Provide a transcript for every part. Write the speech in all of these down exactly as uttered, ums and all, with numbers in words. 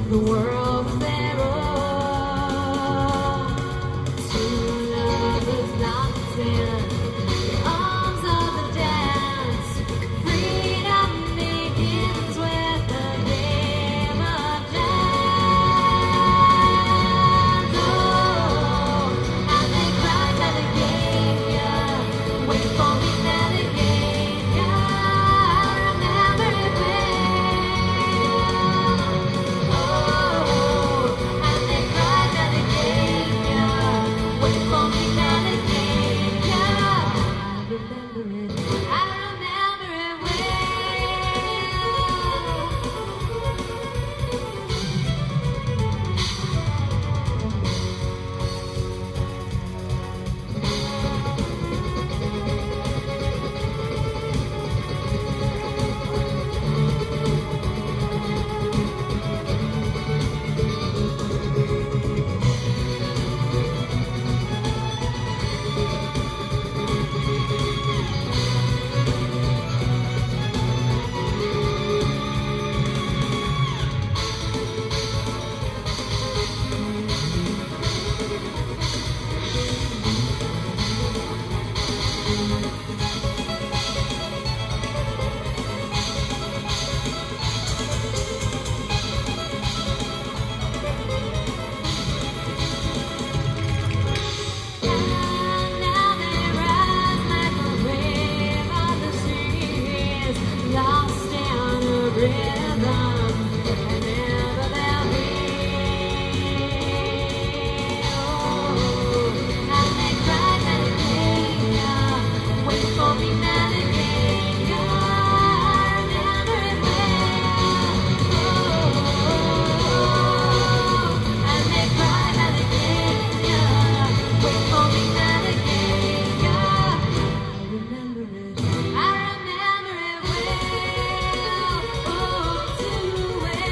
the world was their own. Two lovers locked in the arms of the dance. Freedom begins with the game of dance. Oh, and they cried at the game, yeah. Wait for me at the game, yeah. Remember it well. Oh, and they cried at the game, yeah. Wait for me at the game, yeah. I remember it. I remember it well. Now they rise like a wave on the seas, lost in a rhythm, and never they'll be. Oh, and they cried at the Kenya, wait for me now the Kenya, I remember it well. Oh, and they cried at the Kenya, wait for me now the Kenya, I remember it, I remember it well, oh, too well.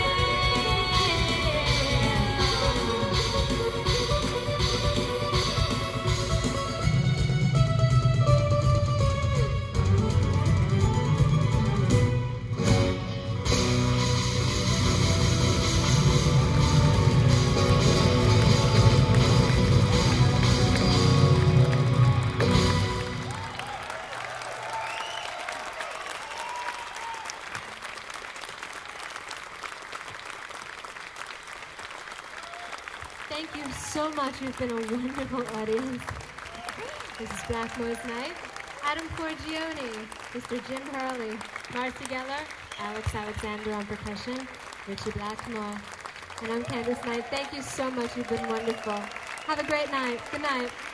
Thank you so much. You've been a wonderful audience. This is Blackmore's Night. Adam Forgione, Mister Jim Hurley, Marcy Geller, Alex Alexander on percussion, Richie Blackmore, and I'm Candice Knight. Thank you so much. You've been wonderful. Have a great night. Good night.